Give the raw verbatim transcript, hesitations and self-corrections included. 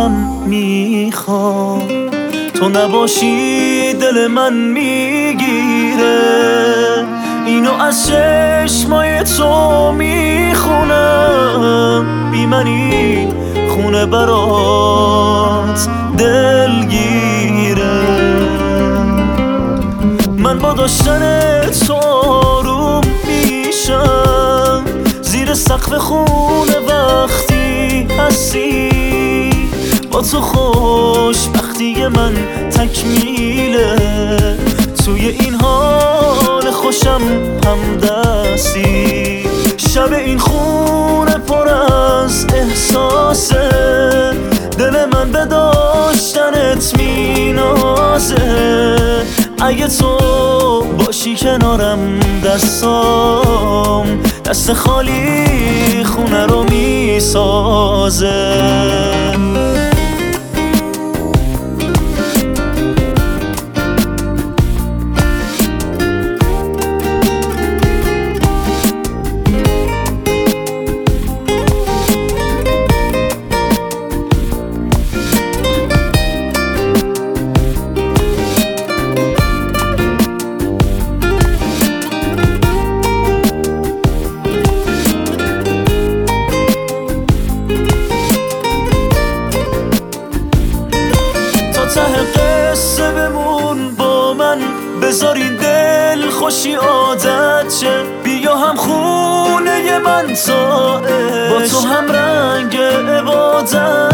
الان میخوام، تو نباشی دل من میگیره، اینو از چشمای تو میخونم، بی منی خونه برات دلگیره. من با داشتن تو آروم میشم، زیر سقف خونه وقتی هستی، با تو خوشبختی من تکمیله، توی این حال خوشم همدستی. شب این خونه پر از احساسه، دل من به داشتنت مینازه، اگه تو باشی کنارم دستام دست خالی خونه رو میسازه. ته قصه بمون با من، بذار این دل خوشی عادت شه، بیا هم خونه من تا با تو هم رنگ عبادت